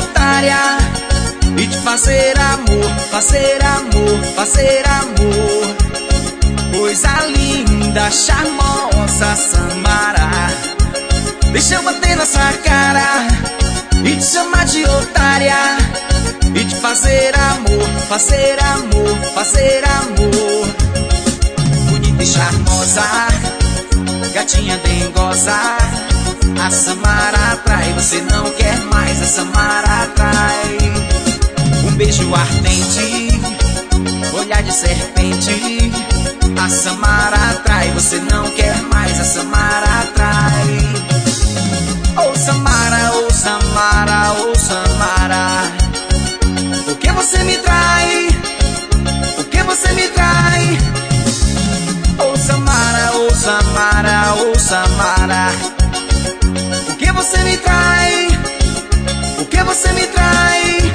otária e de fazer amor, fazer amor, fazer amor. Coisa linda, charmosa, Samara. Deixa eu bater na sua cara e te chamar de otária e te fazer amor, fazer amor, fazer amor. Bonita e charmosa, gatinha dengosa, a Samara atrai, você não quer mais, a Samara atrai. Um beijo ardente, olhar de serpente, a Samara atrai, você não quer mais, a Samara atrai. Oh Samara, oh Samara, oh Samara, por que você me trai? Por que você me trai? Oh Samara, oh Samara, oh Samara, por que você me trai? Por que você me trai?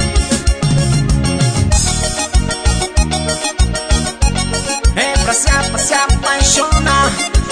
É pra se apaixonar.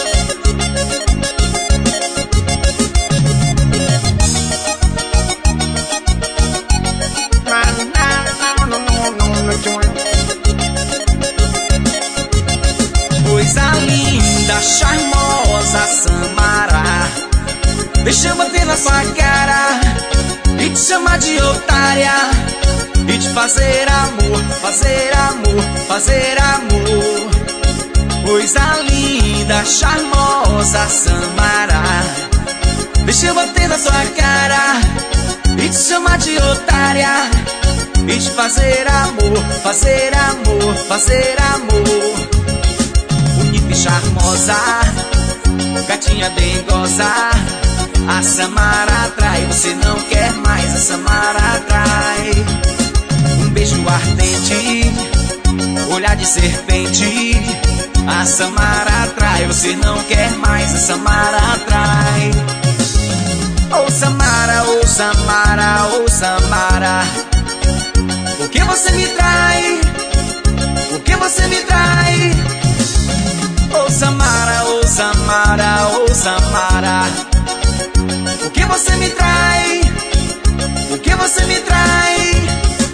Coisa linda, charmosa, Samara. Deixa eu bater na sua cara e te chamar de otária e te fazer amor, fazer amor, fazer amor. Coisa linda, charmosa, Samara. Deixa eu bater na sua cara e te chamar de otária e te fazer amor, fazer amor, fazer amor. Bonita e charmosa, gatinha dengosa, a Samara atrai, você não quer mais, a Samara atrai. Um beijo ardente, olhar de serpente, a Samara atrai, você não quer mais, a Samara atrai. Oh Samara, oh Samara, oh Samara, por que você me trai? Por que você me trai? Oh Samara, oh Samara, oh Samara, por que você me trai? Por que você me trai?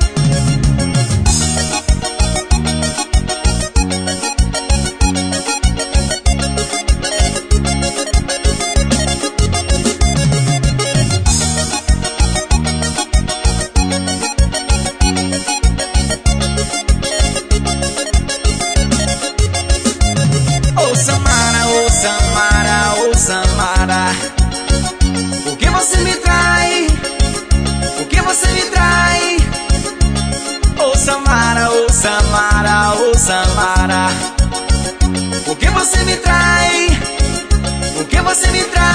Oh Samara, oh Samara, oh Samara, por que você me trai? Por que você me trai? Oh Samara, oh Samara, oh Samara, por que você me trai? Por que você me trai?